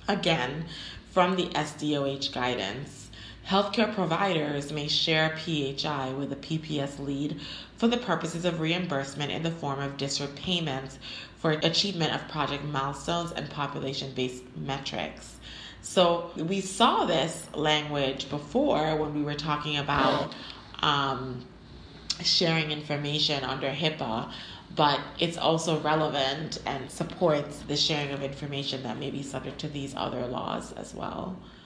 Again, from the SDOH guidance, healthcare providers may share PHI with a PPS lead for the purposes of reimbursement in the form of district payments for achievement of project milestones and population-based metrics. So we saw this language before when we were talking about sharing information under HIPAA, but it's also relevant and supports the sharing of information that may be subject to these other laws as well.